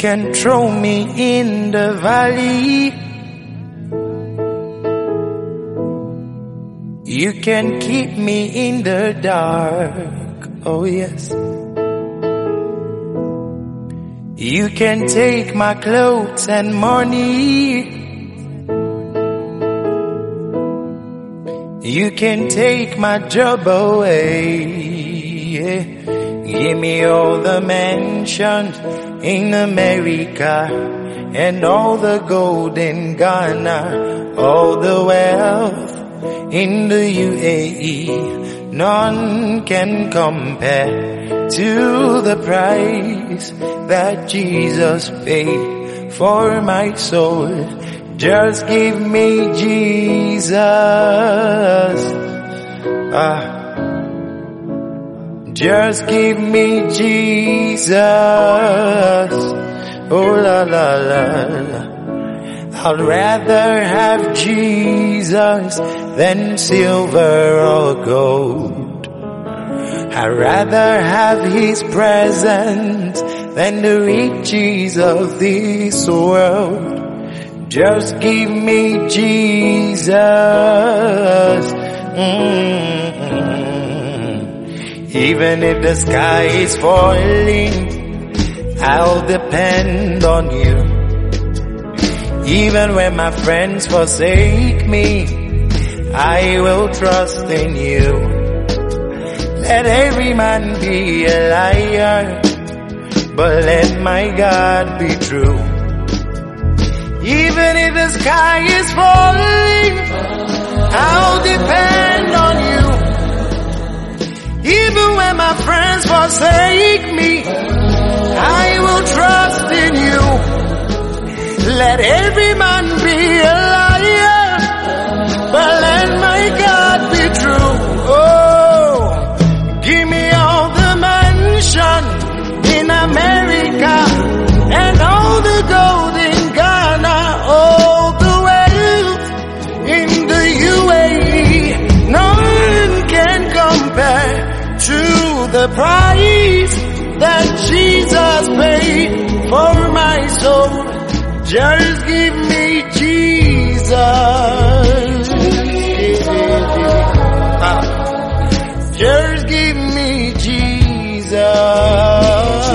can throw me in the valley. You can keep me in the dark. Oh yes. You can take my clothes and money. You can take my job away. Yeah. Give me all the mansions in America and all the gold in Ghana, all the wealth in the UAE. None can compare to the price that Jesus paid for my soul. Just give me Jesus. Just give me Jesus. Oh la la la la. I'd rather have Jesus than silver or gold. I'd rather have His presence than the riches of this world. Just give me Jesus. Even if the sky is falling, I'll depend on you. Even when my friends forsake me, I will trust in you. Let every man be a liar, but let my God be true. Even if the sky is falling, I'll depend on you. Even when my friends forsake me, I will trust in you. Let every man be a liar, but let my God be true. Oh, give me all the mansion in America and all the gold in Ghana, all the wealth in the UAE. None can compare to the price that Jesus paid for my soul. Just give me Jesus. Just give me Jesus.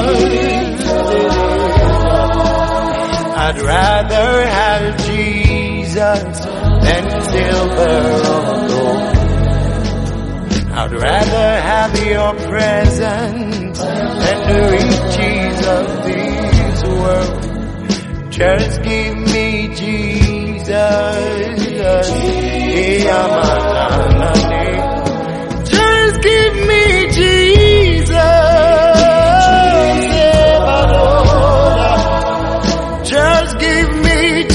I'd rather have Jesus than silver or gold. I'd rather have your presence than the riches of this world. Just give me Jesus. Just give me Jesus. Just give me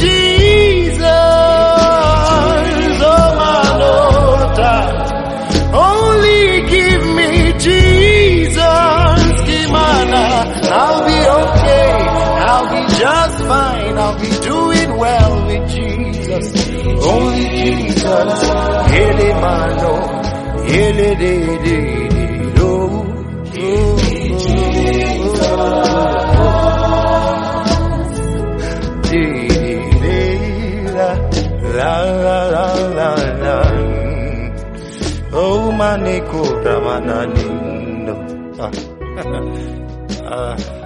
Jesus. Oh my Lord, only give me Jesus. I'll be okay. I'll be just fine. I'll be doing well with Jesus. Only Jesus. Hele mano, hele de de do. La la la la la. Oh maneko ramananindo.